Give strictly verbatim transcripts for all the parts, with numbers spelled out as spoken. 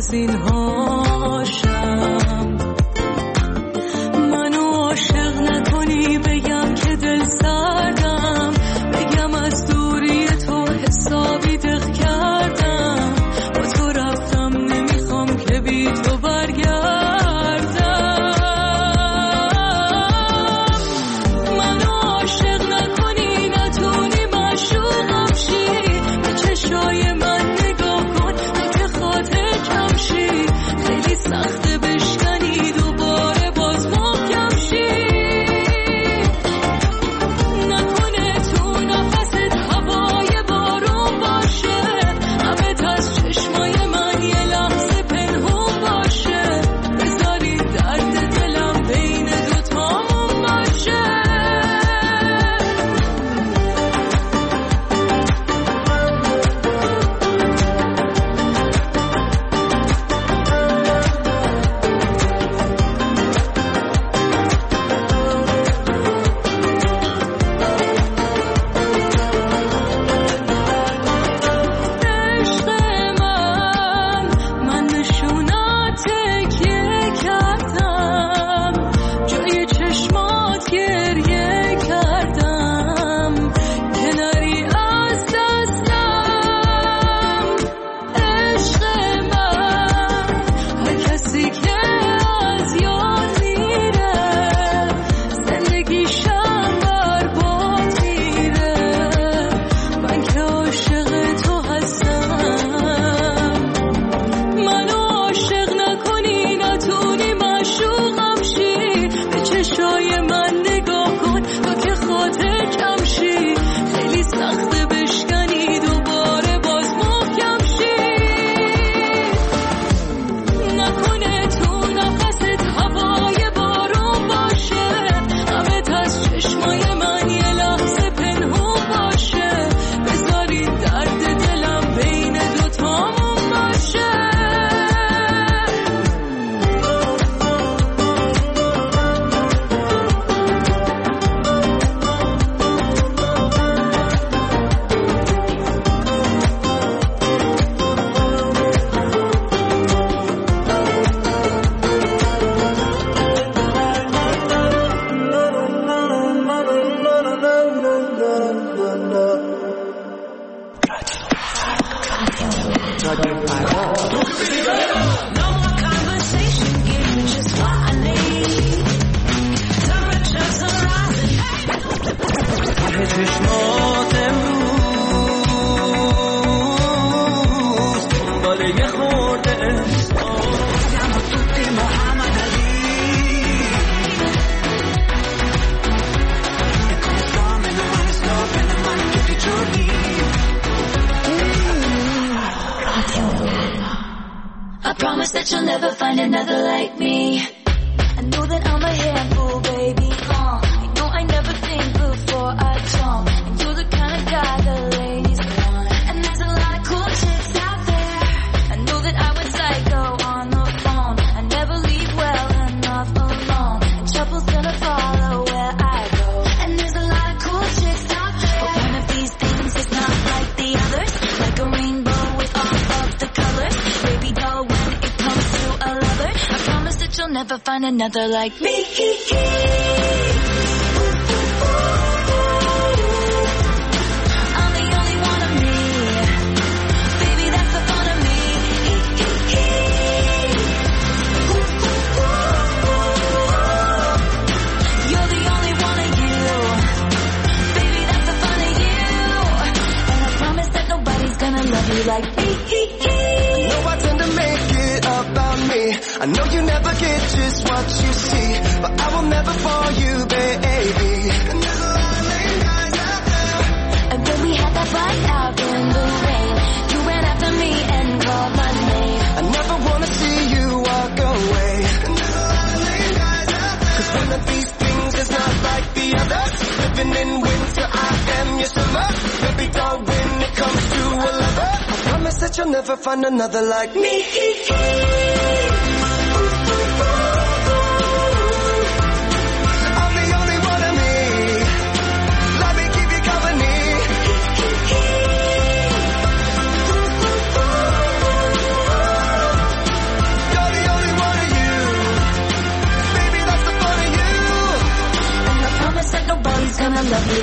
سینهاشم. منو عاشق نکنی بگم که دل سردم، بگم از دوری تو حسابی دق کردم، با تو رفتم نمیخوام که بی تو برگردم. منو عاشق نکنی نتونی معشوقم شی، به چشای من نگاه کن تو که خاطر کم شی، خیلی سخته بشکنی دوباره باز محکم شی. نکنه تو نفست هوای بارون باشه، همه از چشمای من یه لحظه پنهون باشه، بذاری درد دلم بین دوتامون باشه. عشق من، من نشونات تکیه کردم، جای چشمات گریه کردم که نری از دستم. عشق من، هر کسی که از یاد میره زندگیشم برباد میره، من که عاشق تو هستم. منو عاشق نکنی نتونی معشوقم شی، به چشای من نگاه کن تو که خاطر کم شی، خیلی سخته بشکنی دوباره باز محکم شی. نکنه تو نفست هوای بارون باشه، همه از چشمای من یه لحظه پنهون باشه، بذاری درد دلم بین دوتامون باشه. چشمات امروز دنبال یه خورده I promise that you'll never find another like me. I know that I'm a handful, baby. Uh, you know I never think before I jump, and you're the kind of guy the ladies want. And there's a lot of cool chicks out there. I know that I was psycho on the phone. I never leave well enough alone, and trouble's gonna follow where I go. And there's a lot of cool chicks out there, but one of these things is not like the others. Like a rainbow with all of the colors, baby doll. When it comes to a lover, I promise that you'll never find another like me. I'm the only one of me, baby, that's the fun of me. You're the only one of you, baby, that's the fun of you. And I promise that nobody's gonna love you like me. I know I tend to make it about me. I know you never get just what you see, but I will never fall you, baby. And there's a lot of lame guys out there. And when we had that fight out in the rain, you ran after me and called my name. I never wanna see you walk away. And there's a lot of lame guys out there. 'Cause one of these things is not like the others. Living in winter, I am your summer. Baby doll, when it comes to a lover, I promise that you'll never find another like me. I'm the only one of me. Let me keep you company.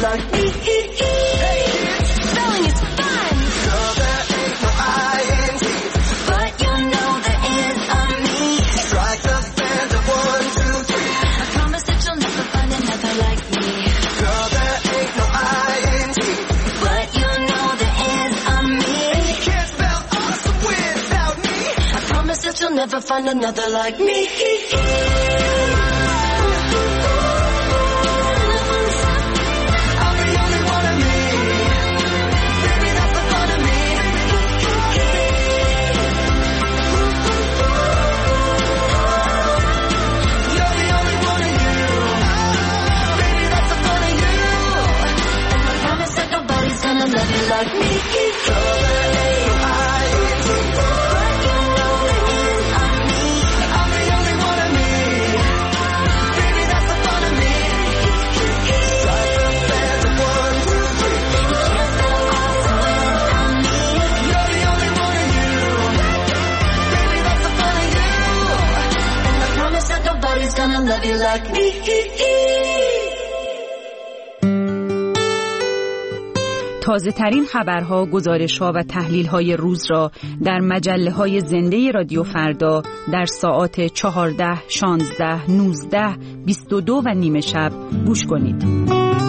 like me. Spelling is fun. Girl, there ain't no I N G, but you know there is on me. Strike the band of one, two, three. I promise that you'll never find another like me. Girl, there ain't no I N G, but you know there is on me. you can't spell awesome without me. I promise that you'll never find another like me. I'm the only one of me. Baby, that's the fun of me. You're the only one of you. Baby, that's the fun of you. I promise that nobody's gonna love you like me. Girl, there ain't no I N G, but you know there is on me. I'm the only one of me. Baby, that's the fun of me. Strike the band of one, two, three. Can't spell awesome without me. You're the only one of you. Baby, that's the fun of you. And I promise that nobody's gonna love you like me. تازه ترین خبرها، گزارش‌ها و تحلیل‌های روز را در مجله‌های زنده رادیو فردا در ساعات چهارده، شانزده، نوزده، بیست و دو و نیمه شب گوش کنید.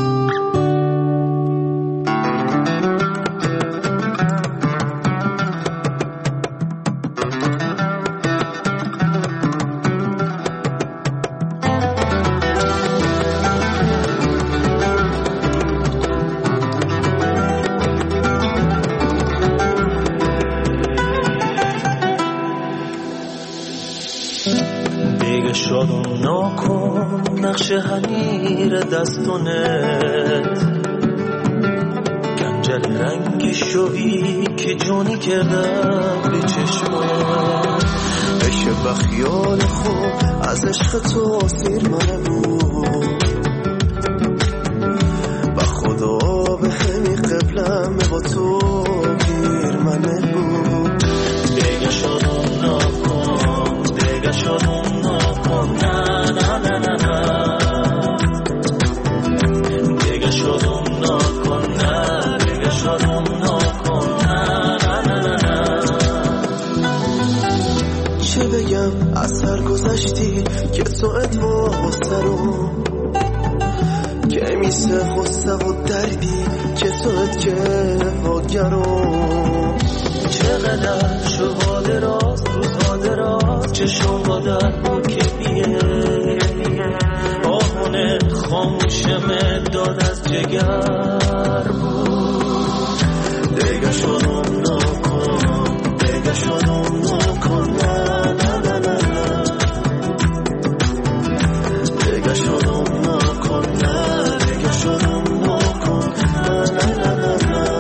شادم ناکن نقش حمیر دستونت گنجل رنگ شوی که جونی کردم به چشمت بشه و خیال خوب از عشق تو سیر منه بود و خدا به همی قبلم با تو گیر منه بود دیگه شادم ناکن دیگه شادم نه نه نه نه نه دیگه شدم نکن نه دیگه شدم نکن نه نه نه نه چه بگم از سر گذشتی که تو ادوا سرم که میسه خسته و دردی که تو ادکه واگرم چقدر شبا دراز روزها دراز چشم با در بکیه آهونه خاموشم داد از جگر بود دیگه شدم نکن دیگه شدم نکن نه نه نه نه نه دیگه شدم نکن نه دیگه شدم نکن نه نه نه نه نه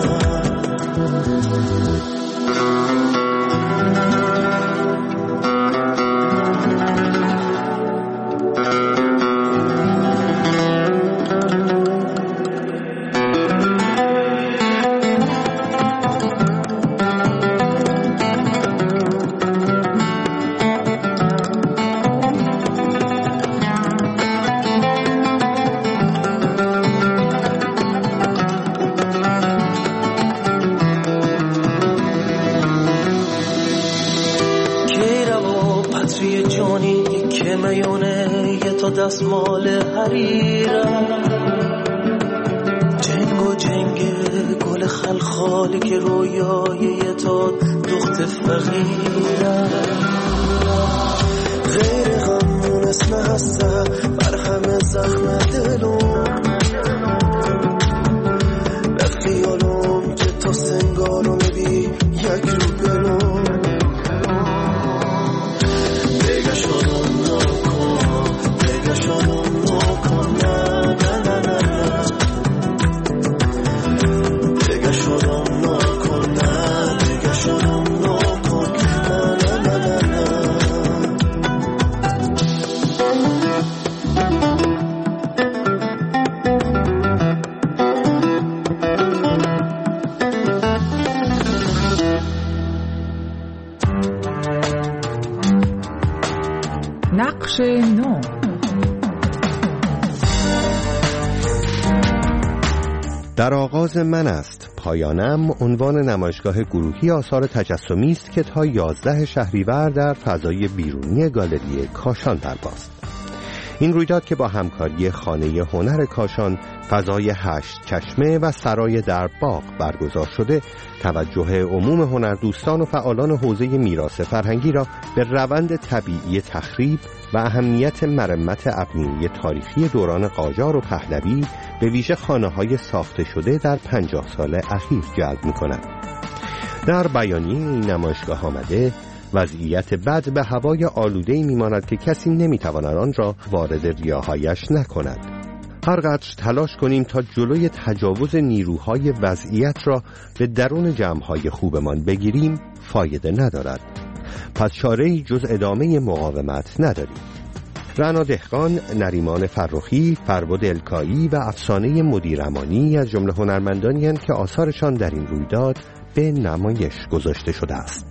دستمال حریرم جنگ و جنگ گل خلخالی که رویای تو دخت فقیرم غیر غمون اسم هسته بر همه زخم دلم به خیالم که تو سنگارو میبی یک رو بلوم دیگه شدم نقش نو. در آغاز من است پایانم عنوان نمایشگاه گروهی آثار تجسمی است که تا یازده شهریور در فضای بیرونی گالری کاشان برپاست. این رویداد که با همکاری خانه هنر کاشان، فضای هشت چشمه و سرای در باغ برگزار شده، توجه عموم هنردوستان و فعالان حوزه میراث فرهنگی را به روند طبیعی تخریب و اهمیت مرمت ابنیه‌ای تاریخی دوران قاجار و پهلوی به ویژه خانه‌های ساخته شده در پنجاه سال اخیر جلب می‌کند. در بیانیه این نمایشگاه آمده وضعیت بد به هوای آلوده‌ای می‌ماند که کسی نمی‌تواند آن را وارد ریاهایش نکند. هر قدر تلاش کنیم تا جلوی تجاوز نیروهای وضعیت را به درون جمع‌های خوبمان بگیریم فایده ندارد. پس چاره‌ای جز ادامه مقاومت نداریم. رعنا دهقان، نریمان فرخی، فربد الکایی و افسانه مدیرامانی از جمله هنرمندانی هستند که آثارشان در این رویداد به نمایش گذاشته شده است.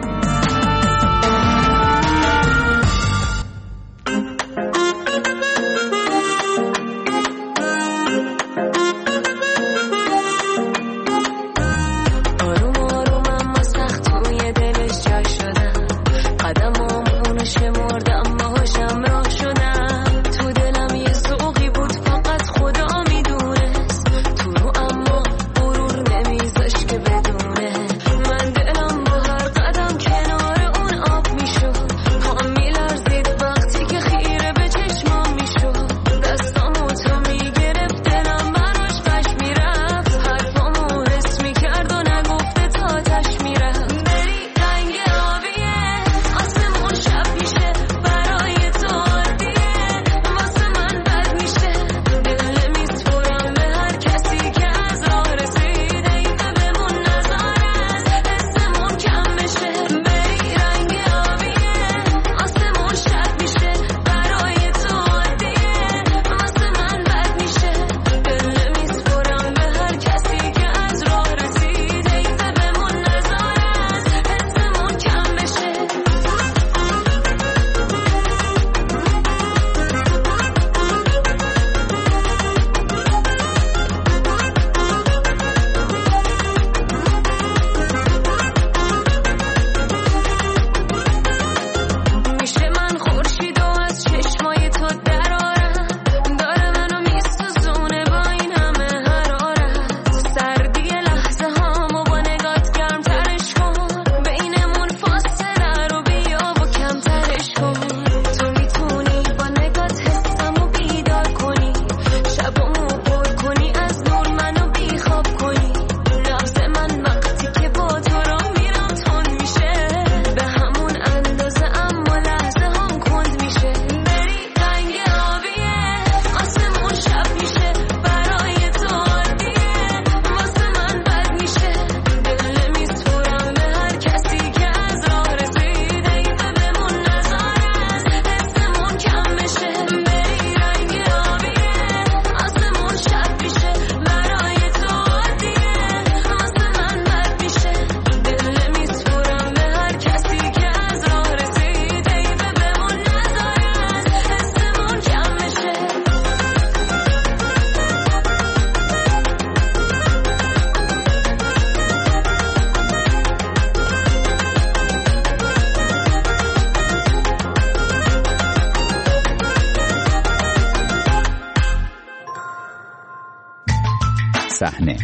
صحنه.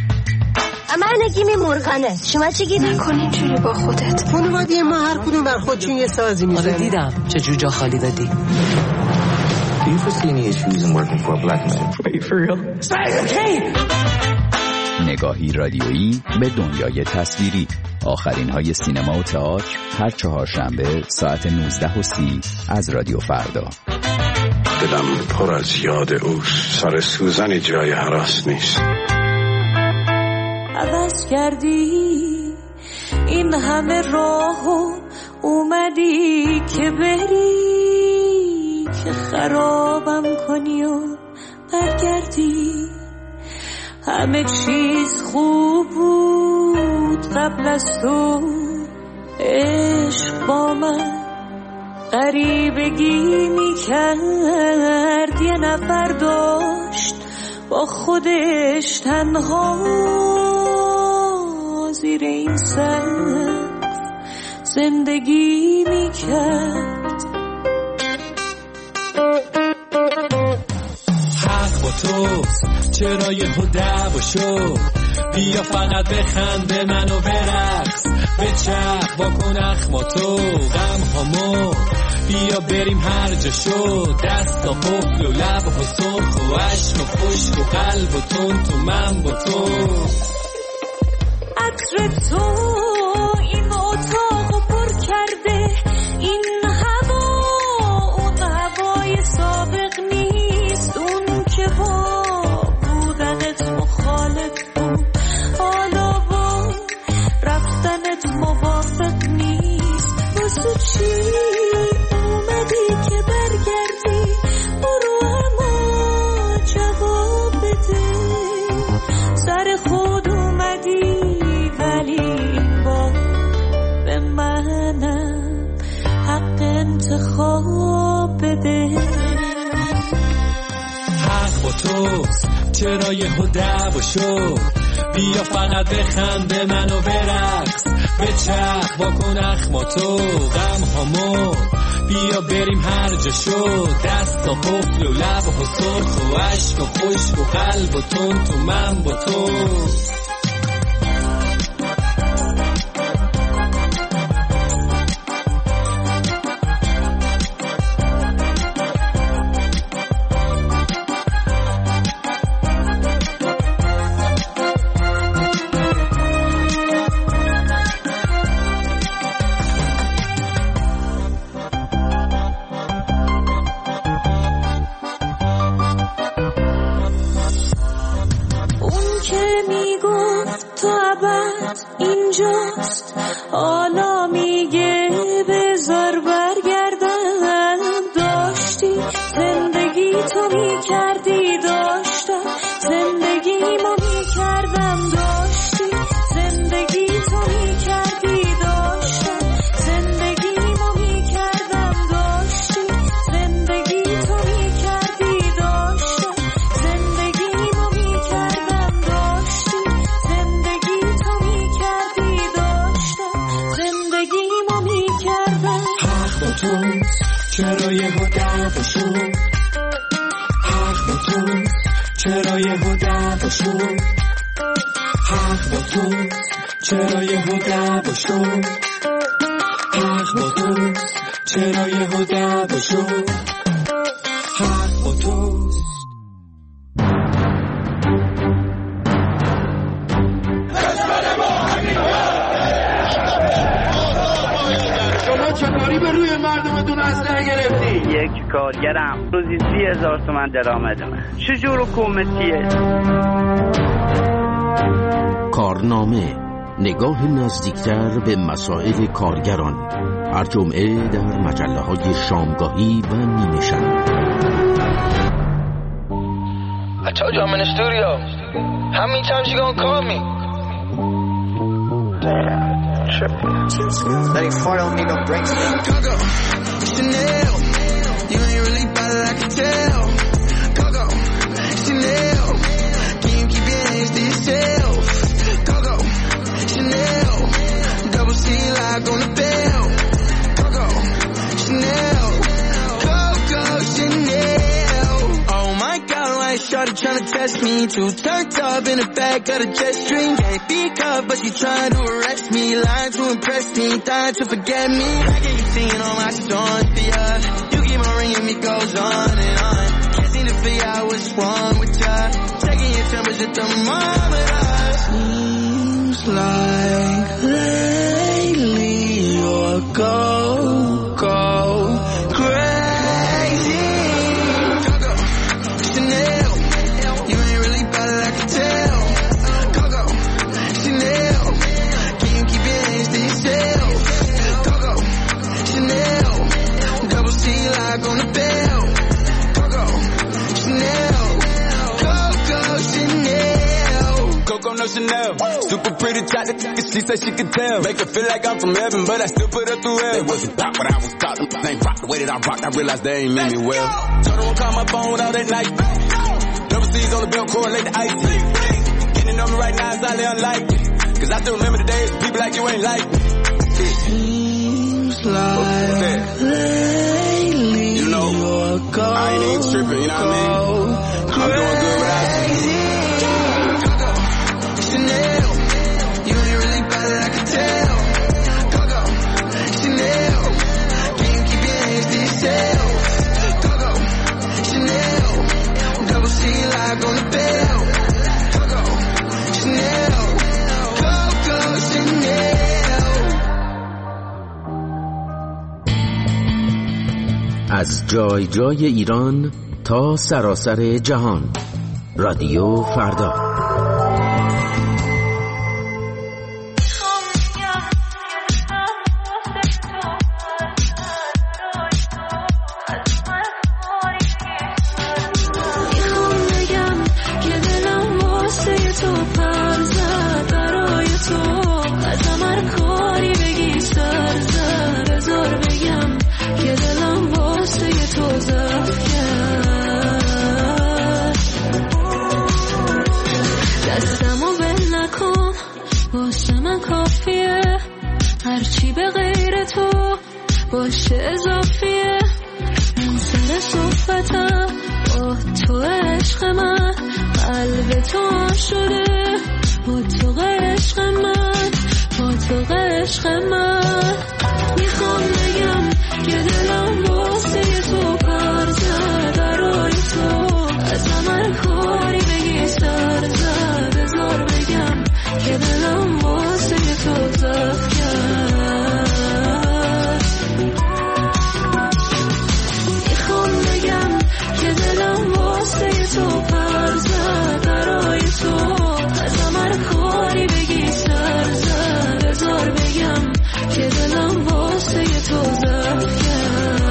من نگیمی مرغانه. شما چی گیری؟ نکنی اینجوری با خودت. خانواده ما هر کدوم بر خودشون یه سازی میزنه. آره دیدم چه جور جا خالی دادی. Do you foresee any issues in working for a black man? Are you for real? okay. نگاهی رادیویی به دنیای تصویری. آخرین های سینما و تئاتر هر چهارشنبه ساعت نوزده و سی از رادیو فردا. دلم پر از یاد اوست، سر سوزن جای هراس نیست. عوض کردی این همه راهو، اومدی که بری که خرابم کنی و برگردی. همه چیز خوب بود قبل از تو، عشق با من غریبگی میکرد. یه نفر داشت با خودش تنها زیر این سقف زندگی میکرد. حق با توست چرا یهو دعوا شد، بیا فقط بخنده منو برقص، بچرخ واکن اخماتو غم هامو، بیا بریم هر جا شد، دستا قفل و لب و سرخ و عشق و خشک و قلب و تون تو من با تو. عطر تو این اتاقو پر کرده، این هوا اون هوای سابق نیست، اون که با بودنت مخالف بود حالا با رفتنت موافق نیست. واسه چی اومدی که برگردی؟ برو اما جواب بده. سر خود اومدی ولی با به منم حق انتخاب بده. حق با توست چرا یهو دعوا شد، بیا فقط بخنده منو برقص، بچرخ واکن اخماتو غم هامو، بیا بریم هر جا شد، دستا قفل و لب و سرخ و عشق و خشک و قلب و تون تو من با تو. اینجاست حالا میگه بذار برگردم. داشتی زندگی تو میکردی، داشتم زندگیمو میکردم. داشتی زندگی تو میکردی، داشتم زندگیمو میکردم. داشتی زندگی تو میکردی، داشتم زندگیمو میکردم. داشتی زندگی تو میکردی، داشتم زندگیمو میکردم. حق با توست چرا یهو دعوا شد، حق با توست چرا یهو دعوا شد، حق با توست چرا یهو دعوا شد، حق با توست چرا یهو دعوا شد، حق با توست. شما چطوری به روی مردمتون اسلحه گرفتی؟ یک کارگرم روزی سی هزار تومن درآمد من. چجور حکومتیه؟ کارنامه، نگاه نزدیکتر به مسائل کارگران، هر جمعه در مجله های شامگاهی و نیمه شب. I told you I'm in the studio. How many times you gonna call me? Damn, tripping. Letting four don't need no breaks. Coco, Chanel, you ain't really bad, I can tell. Coco, Chanel, can you keep your hands to yourself? Coco, Chanel, double C lock on the bell. Coco, Chanel, Coco, Chanel. Oh my God, why is shawty tryna test me? Too turned up in the back of the jet stream. Can't be caught, but she trying to arrest me. Lying to impress me, dying to forget me. I get you singing all my songs for ya. You keep on ringing me, goes on and on. Can't seem to figure out what's wrong with ya. Checking your temperature thermometer. Seems like lately you're go, go crazy. Coco, Chanel, you ain't really bad, I can tell. Coco, Chanel, can you keep your hands to yourself? Coco, Chanel, double C lock on the bell. Coco, Chanel, Coco, Chanel. Coco no Chanel, super pretty chocolate, she said she could tell. Make her feel like I'm from heaven, but I still put her through hell. They wasn't pop when I was taught, them ain't rock the way that I rocked, I realized they ain't meant me well. Told her won't call my phone all that night. Never C's on the belt, correlate the icy. Getting on me right now is highly unlikely. Cause I still remember the days people like you ain't like me. Seems like lately you know, you're gone, I ain't even tripping, you know what I mean? I'm doing good without you. Coco, Chanel, you ain't really bad that I can tell. Coco, Chanel, can you keep your hands to yourself? Coco, Chanel, double C like on the bell. Coco, Chanel, Coco, Chanel. از جای جای ایران تا سراسر جهان، رادیو فردا. هرچی به غیر تو باشه اضافیه. من سر صحبتم با تو عشق من، قلب تو شده با تو عشق من، با تو عشق من. میخوام بگم که دلم واسه تو پر زد، برای تو از من کاری بگی سر زد. بذار بگم که دلم واسه تو زد کرد. میخوام بگم که دلم واسه تو پر زد، برای تو از من کاری بگی سر زد. بذار بگم که دلم واسه تو زد کرد.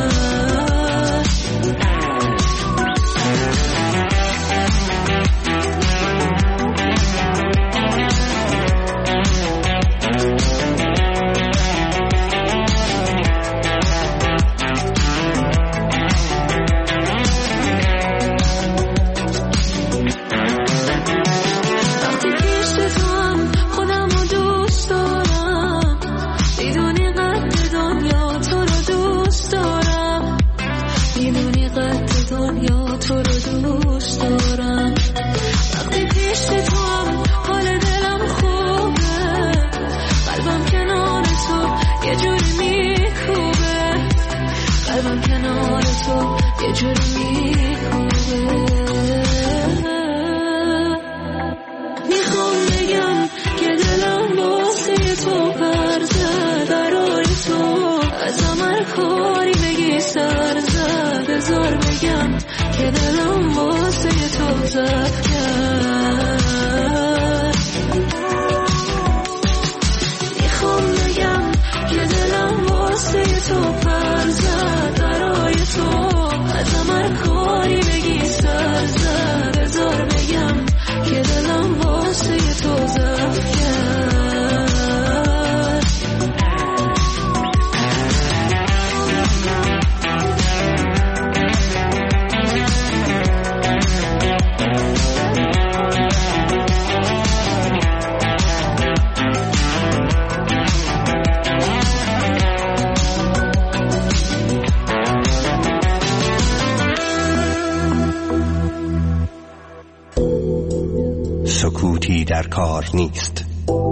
سکوتی در کار نیست.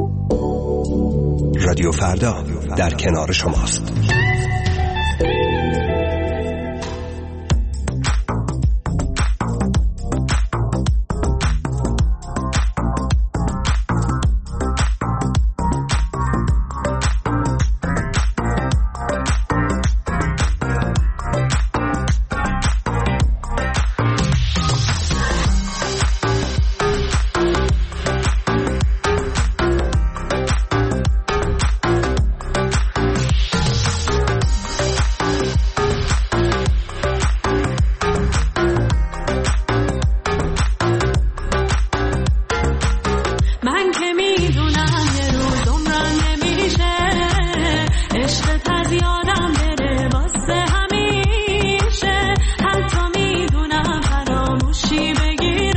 رادیو فردا در کنار شماست. بگیر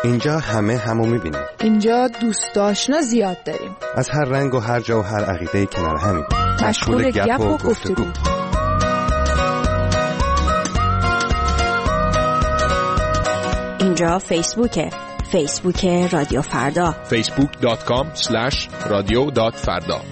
اینجا همه همو میبینیم. اینجا دوست آشنا زیاد داریم. از هر رنگ و هر جا و هر عقیده کنار همین. مشغول گپ و گفتگو. اینجا فیسبوکه. فیسبوک رادیو فردا. فیسبوک دات کام اسلش رادیو دات فردا.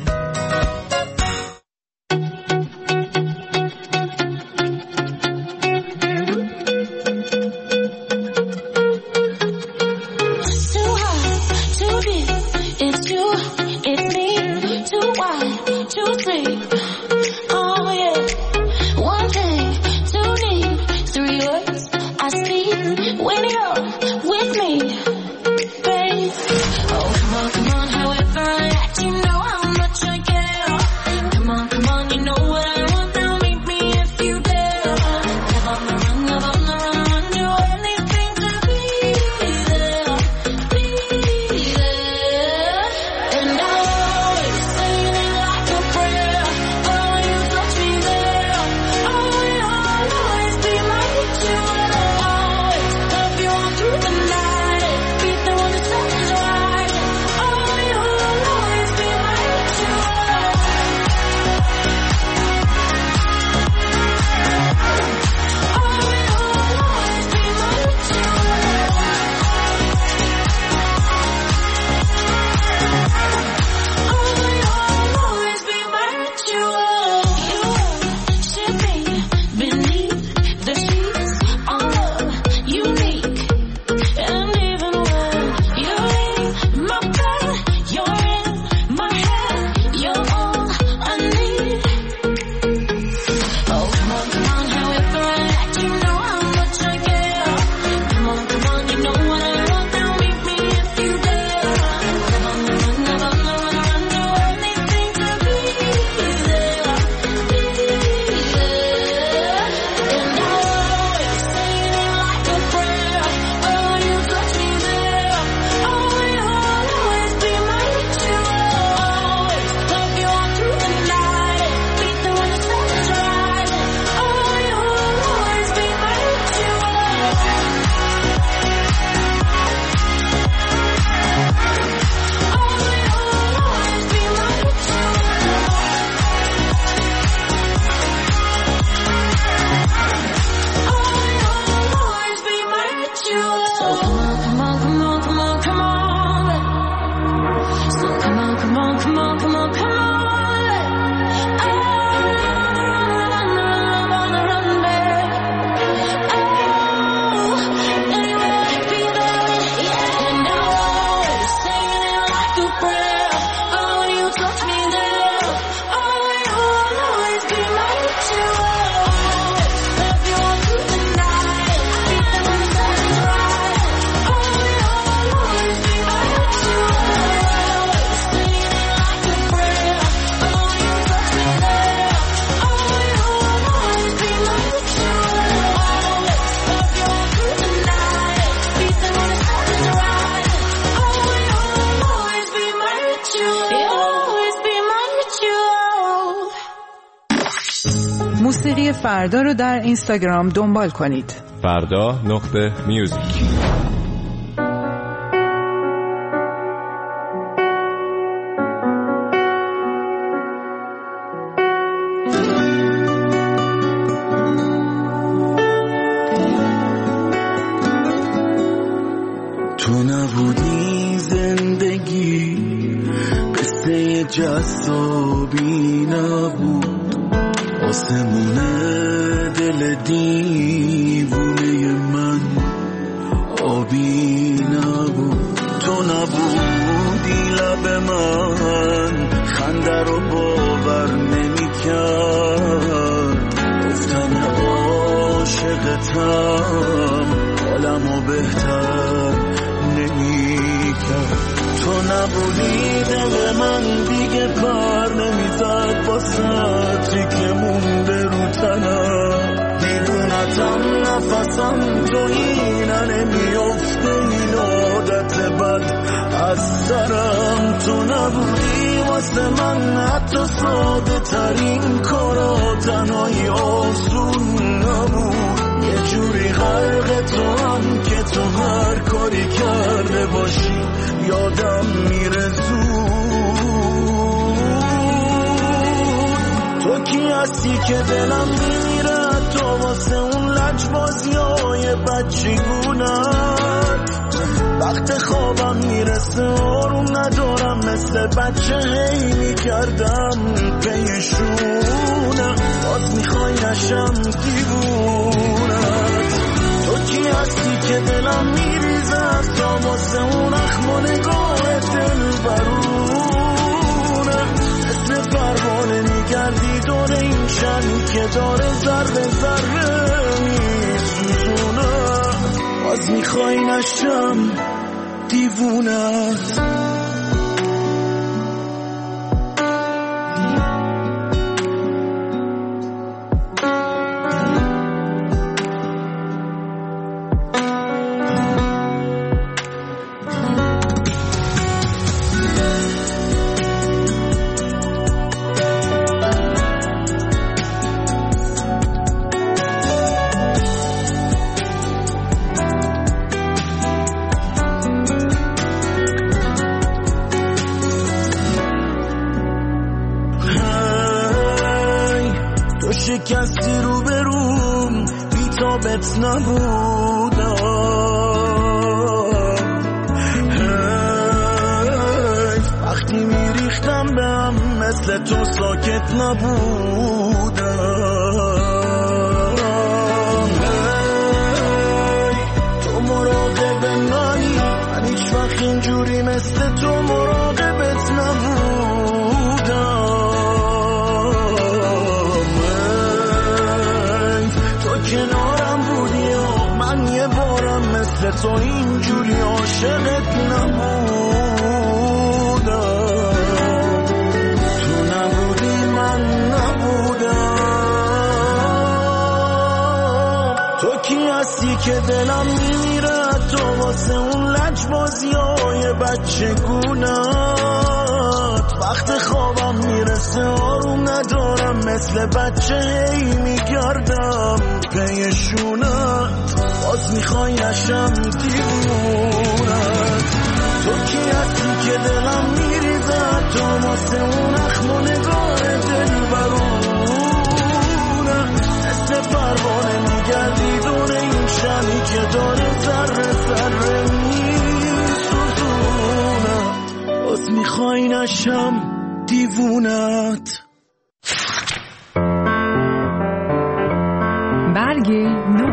موسیقی فردا رو در اینستاگرام دنبال کنید. فردا نقطه میوزیک. تو نبودی زندگی قصه جذابی نبود، آسمونه دل دیوونه من آبی نبود. تو نبودی لب من خنده رو باور نمی کرد، گفتن عاشقتم حالمو بهتر نمی کرد. تو نبودی دل من دیگه پر نمیزد با سطری که مونده رو تنم، دیوونتم نفسم تو اینه نمیافته این عادت بد از سرم. تو نبودی واسه من حتی ساده ترین کارا تنهایی آسون نبود، یه جوری غرق تو هم که تو هر کاری کرد باشی یادم میره زود. تو کی هستی که دلم میمیره تو واسه اون لجبازی های بچگونت. وقت خوابم میرسه آروم ندارم مثل بچه هی میکردم پیشونه. باز میخوای نشم دیوونت. تو کی هستی که دلم میریزد تا واسه اون اخم و نگاه دل برونه. مثل پروانه میگردی دور این شمی که داره ذره ذره میسوزونه. باز میخوای نشم دیوونت. شکستی رو بروم بی تابت نبودم. وقتی میریختم به هم مثل تو ساکت نبودم. تو مراقب منی من هیچ وقت اینجوری مثل تو مراقبت نبودم. کنارم بودی و من یه بارم مثل تو اینجوری عاشقت نبودم. تو نبودی من نبودم. تو کی هستی که دلم میمیره تو واسه اون لجبازی های بچگونت. وقت خوابم میرسه آروم ندارم مثل بچه هی میگردم پیشونت. باز میخوای نشم دیوونت. تو کی هستی که دلم میریزد تو واسه اون اخم و نگاه دل برونه. مثل پروانه میگردی دور این شمی که داره ذره ذره میسوزونه. باز میخوای نشم دیوونت. برگ نو.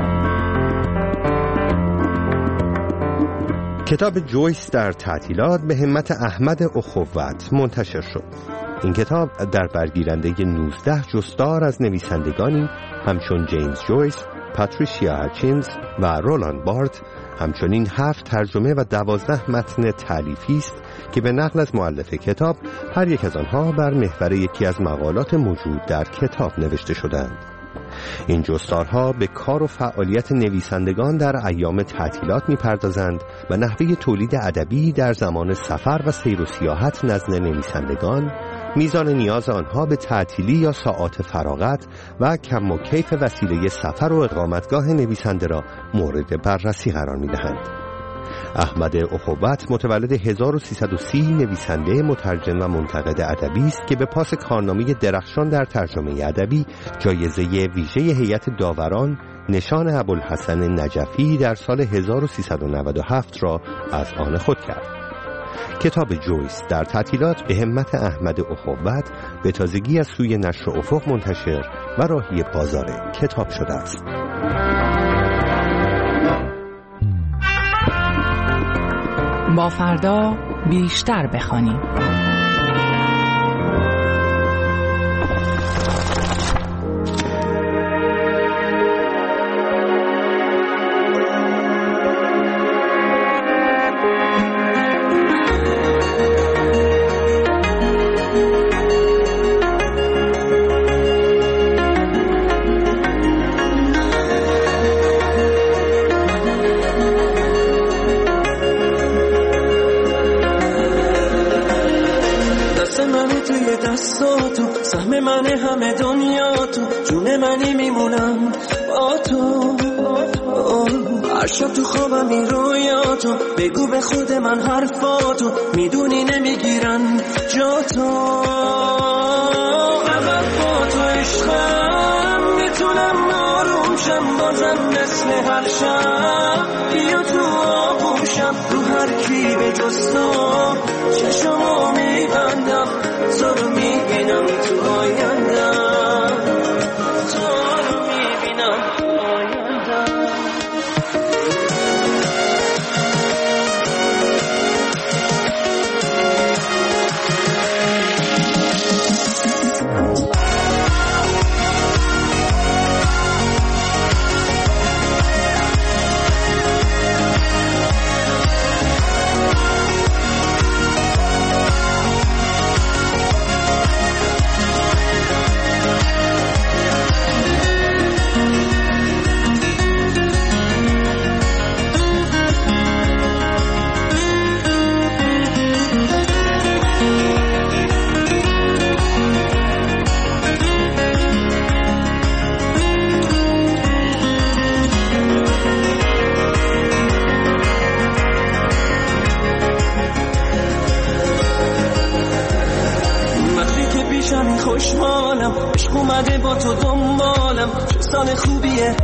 کتاب جویس در تعطیلات به همت احمد اخوت منتشر شد. این کتاب در برگیرنده نوزده جستار از نویسندگانی همچون جیمز جویس، پاتریشیا هچینز و رولان بارت، همچنین هفت ترجمه و دوازده متن تألیفی است که به نقل از مؤلف کتاب هر یک از آنها بر محور یکی از مقالات موجود در کتاب نوشته شدند. این جستارها به کار و فعالیت نویسندگان در ایام تعطیلات می‌پردازند و نحوه تولید ادبی در زمان سفر و سیر و سیاحت نزد نویسندگان، میزان نیاز آنها به تعطیلی یا ساعات فراغت و کم و کیف وسیله سفر و اقامتگاه نویسنده را مورد بررسی قرار می‌دهند. احمد اخوت متولد هزار و سیصد و سی نویسنده، مترجم و منتقد ادبی است که به پاس کارنامه درخشان در ترجمه ادبی جایزه ویژه هیئت داوران نشان ابوالحسن نجفی در سال هزار و سیصد و نود و هفت را از آن خود کرد. کتاب جویس در تعطیلات به همت احمد اخوت به تازگی از سوی نشر افق منتشر و راهی بازار کتاب شده است. با فردا بیشتر بخوانیم. سهم من همه دنیا تو جون منی میمونم با تو. هر شب تو خوابم این رویا تو، بگو به خود من حرفاتو، میدونی نمیگیرن جا تو. عقب با تو عشقم میتونم آروم شم، بازم مثل هر شب بیا تو آغوشم، رو هر کی به جز تو چشمو میبندم، تو رو میبینم تو آیندم، تو رو میبینم تو آیندم. خوشحالم عشق اومده با تو دنبالم، چه سال خوبیه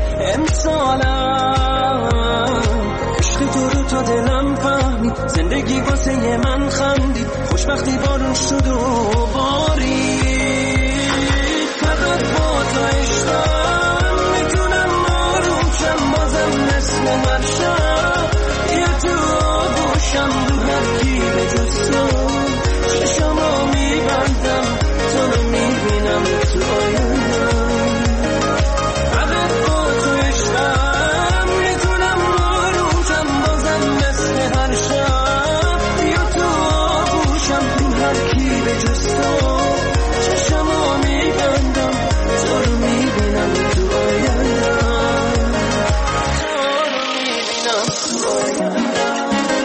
امسالم، عشق تو رو تا دلم فهمید، زندگی واسه من خندید، خوشبختی بارون شد و بارید، فقط با تو عشقم میتونم آروم شم، بازم مثل هر شب بیا تو آغوشم، رو هر کی به جز تو چشمو میبندم، تو رو میبینم تو آیندم. فقط با تو عشقم میتونم آروم شم، بازم مثل هر شب بیا تو آغوشم، رو هر کی به جز تو چشمو میبندم، تو رو میبینم تو آیندم، تو رو میبینم تو آیندم.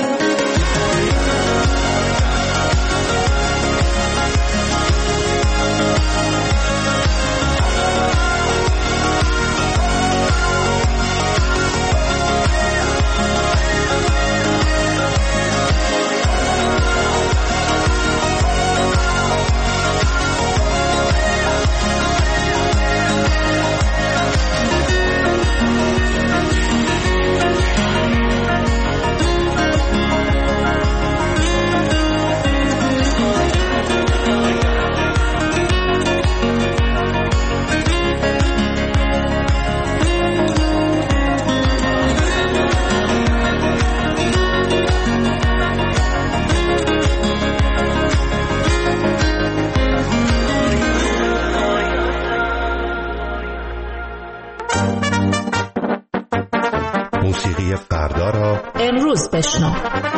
موسیقی فردا را امروز بشنو.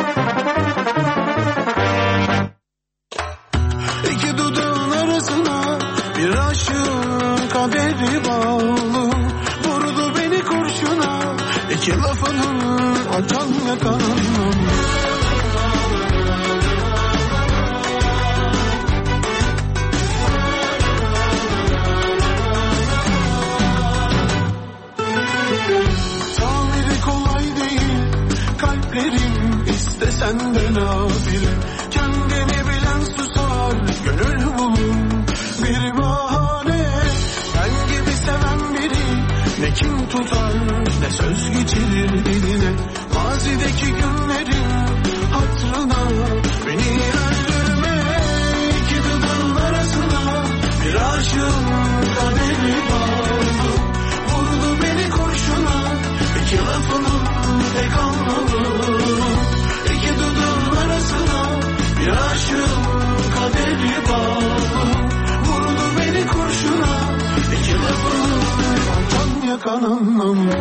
İki dudağın arasına bir aşığın kaderi bağlı, vurdu beni kurşuna iki lafının açan yakanım. İstesen de nafile, kendini bilen susar, gönül bulur bir bahane. Ben gibi seven biri ne kim tutar, ne söz geçirir diline. Mazideki günlerin hatırına beni öldürme. İki dudağın arasına bir aşığın kaderi bağlı, vurdu beni kurşuna iki lafının tek anlamı. Bir aşığın kaderi bağlı, vurdu beni kurşuna iki lafını altan yakan anlamı.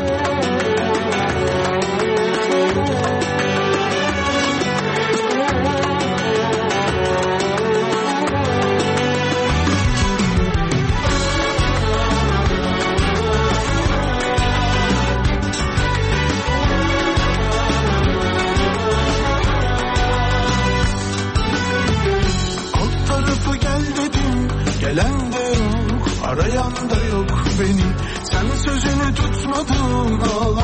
Gelen de yok, arayan da yok beni. Sen sözünü tutmadın, ağla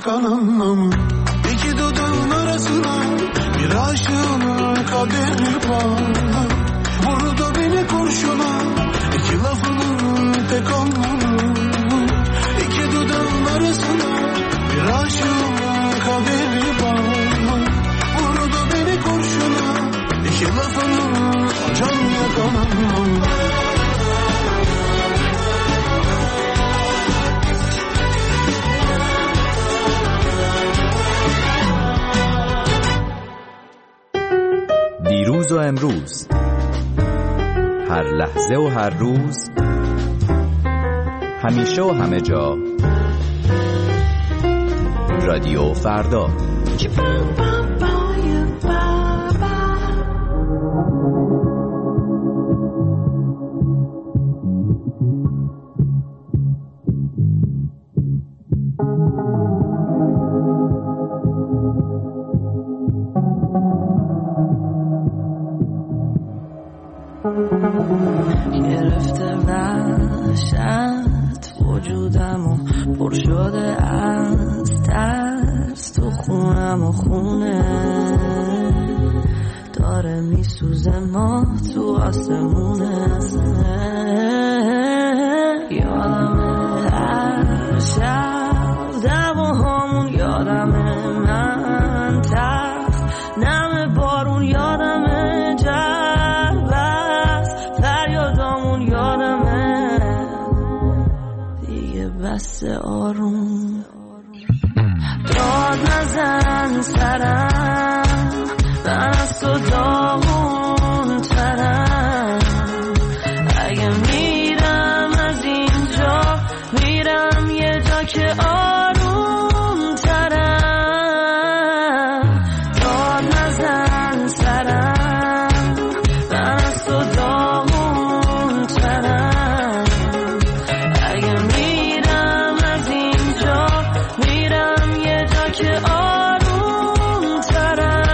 yakanım. İki dudağın arasına bir aşığın kaderi var. Vurdu beni kurşuna iki lafının tek anlamı. İki dudağın arasına bir aşığın kaderi var. Vurdu beni kurşuna iki lafının can yakanım. دیروز و امروز، هر لحظه و هر روز، همیشه و همه جا، رادیو فردا. گرفته وحشت وجودم و پر شده از ترس، تو خونم و خونه داره میسوزه ما تو آسمونه. یادمه هر شب دعواهامون، یادمه من تخت نم بارون، یادمه جربست فریادامون، یادمه دیگه بس آروم. داد نزن سرم، من از تو داغون ترم. اگه میرم از اینجا، میرم یه جا که آروم ترم. داد نزن سرم، من از تو داغون ترم. اگه میرم از اینجا، میرم یه جا که آروم ترم.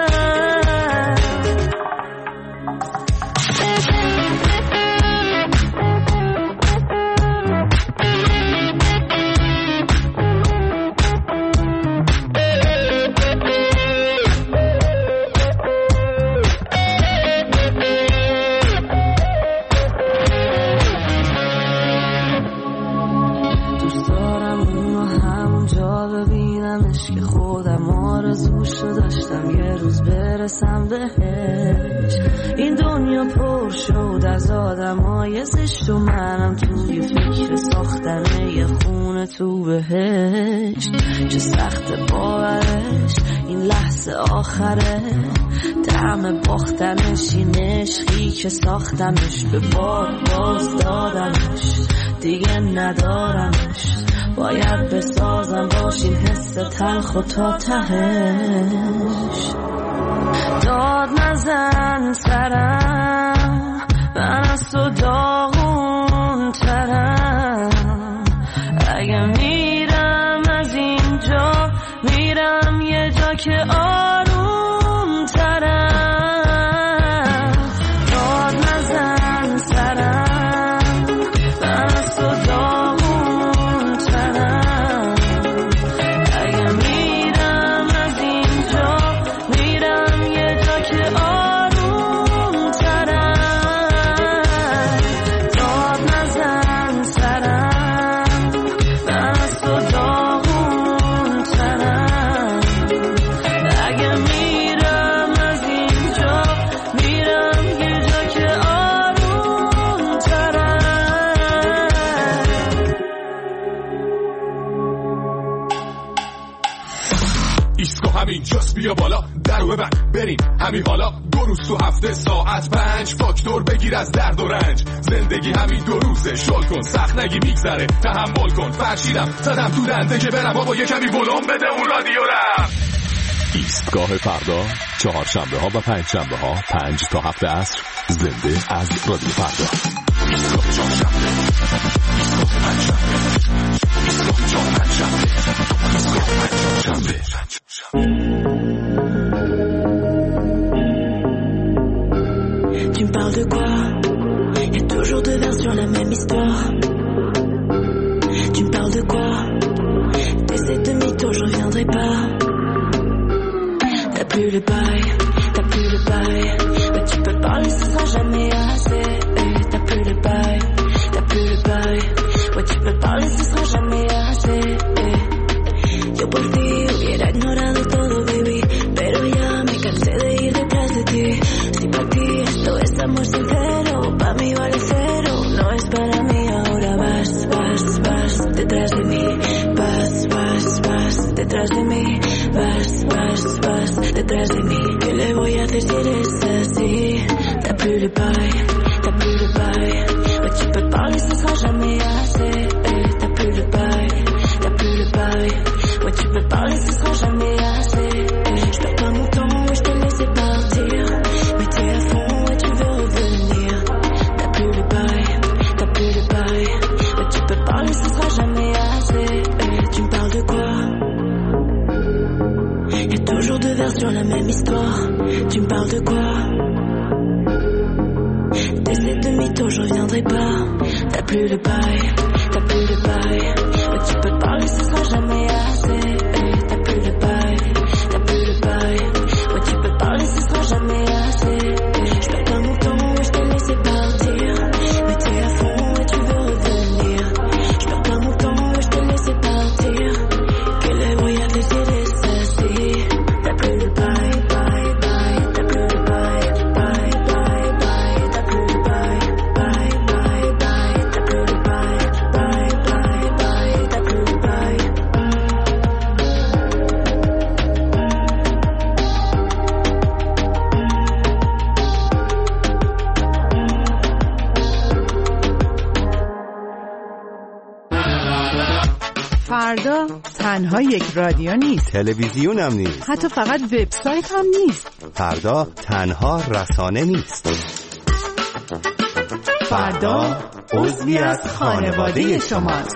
دوست دارم اونو همونجا ببینمش که خودم آرزوشو داشتم یه روز برسم بهش. این دنیا پر شد از آدمای زشت و منم توی فکر ساختن یه خونه تو بهشت. چه سخت باورش این لحظه آخره، طعم باختنش این عشقی که ساختمش، به بار باز دادمش دیگه ندارمش. باید بسازم باش این حس تلخ و تا تهش. داد نزن سرم، من از تو داغون ترم. اگه میرم از اینجا، میرم یه جا که آروم ترم. داد نزن سرم، من از تو داغون ترم. اگه میرم از اینجا، میرم یه جا که آروم ترم. داد نزن سرم، من از تو داغون ترم. اگه میرم از اینجا، میرم یه جا که آروم ترم. ایسکو همینجاست، بیا بالا درو ببند بریم همین حالا. دو روز تو هفته ساعت پنج، فاکتور بگیر از درد و رنج. زندگی همین دو روزه، شل کن سخت نگی میگذره، تحمل کن. فرشیدم زدم تو دنده که برم بابا یه کمی بلوم بده اون رادیو رم. ایستگاه فردا، چهارشنبه ها و پنج شنبه ها پنج تا هفت عصر، زنده از رادیو فردا. ایستگاه چهارشنبه، ایستگاه پنجشنبه، ایستگاه چهار پنجشنبه، ایستگاه پنجشنبه. Tu me parles de quoi? Y'a toujours deux versions, la même histoire. Tu me parles de quoi? T'essaies de mytho, je parles, ce sera jamais assez. Yo por ti hubiera ignorado todo, baby, pero ya me cansé de ir detrás de ti. Si para ti esto es amor sincero, para mí vale cero, no es para mí. Ahora vas, vas, vas detrás de mí, vas, vas, vas detrás de mí, vas, vas, vas detrás de mí. ¿Qué le voy a hacer si eres así? T'as plus le bail, t'as plus le bail. Ouais, tu peux parler, ce sera jamais assez. T'as plus le bail, t'as plus le bail. Ouais, tu peux parler, ce sera jamais assez. Je perds pas mon temps, ouais, je t'ai laissé partir. Mais t'es à fond, ouais, tu veux revenir. T'as plus le bail, t'as plus le bail. Ouais, tu peux parler, ce sera jamais assez. Tu me parles de quoi? Y'a toujours deux versions, la même histoire. Tu me parles de quoi? T'essaies de mytho, je reviendrai pas. T'as plus le bail, t'as plus le bail. Ouais, tu peux parler, ce sera jamais assez. T'as plus le bail, t'as plus le bail. Ouais, tu peux parler, ce sera jamais assez. Je perds pas mon temps, ouais, je t'ai laissé partir. Mais t'es à fond, ouais, tu veux revenir. Je perds pas mon temps, ouais, je t'ai laissé partir. Que les voy a decir es así. T'as plus le bail, bail, bail. T'as plus le bail, bail, bail, bail. T'as plus le bail, bail, bail, bail. T'as plus le bail, bail, bail, bail. T'as plus le bail. فردا تنها یک رادیو نیست، تلویزیون هم نیست، حتی فقط وبسایت هم نیست. فردا تنها رسانه نیست. فردا عضوی از خانواده شماست.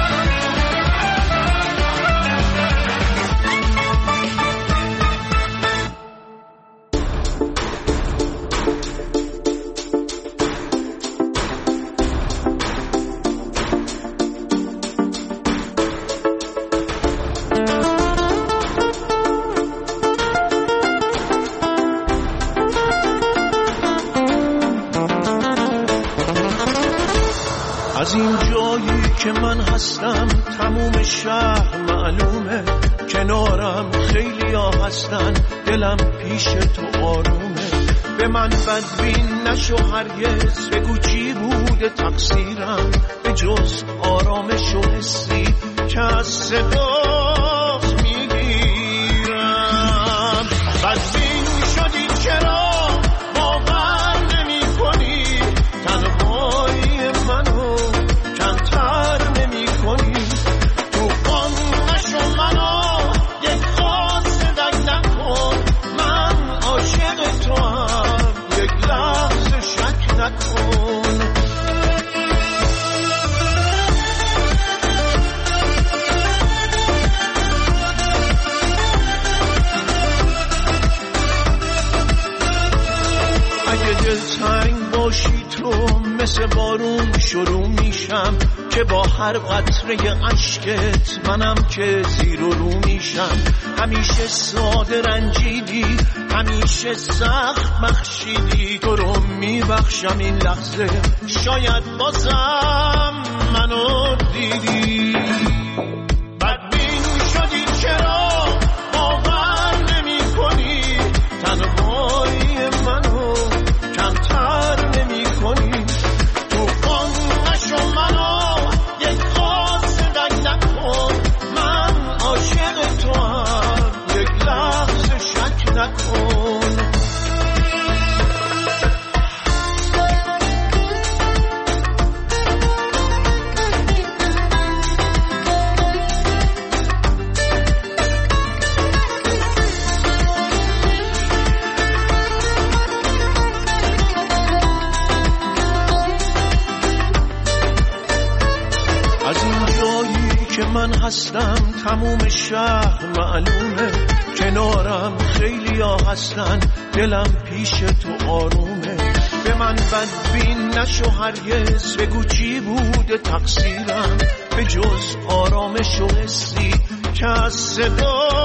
از این جایی که من هستم تموم شهر معلومه، کنارم خیلی ها هستن، دلم پیش تو آرومه. به من بدبین نشو هرگز، بگو چی بوده تقصیرم، به جز آرامش و حسی که از صدات میگیرم. بدبین شدی چرا باور نمی کنی، تنهایی منو کمتر نمی کنی. تو قم نشو منو یک خاص دک نکن، من عاشق تو هم یک لحظه شک نکن. اگه دلتنگ باشی تو مثل بارون شروع میشم، که با هر قطره اشکت منم که زیر و رو میشم. همیشه ساده رنجیدی، همیشه سخت بخشیدی، تو رو میبخشم این لحظه، شاید بازم منو دیدی. بدبین شدی چرا باور نمی کنی، تنهایی منو کمتر نمی کنی. تو قم نشو منو یک خاص دک نکن، من عاشق تو هم یک لحظه شک نکن. من هستم تموم شهر معلومه، کنارم خیلی ها هستن، دلم پیش تو آرومه. به من بدبین نشو هرگز، بگو چی بوده تقصیرم، به جز آرامش و حسی که از صدا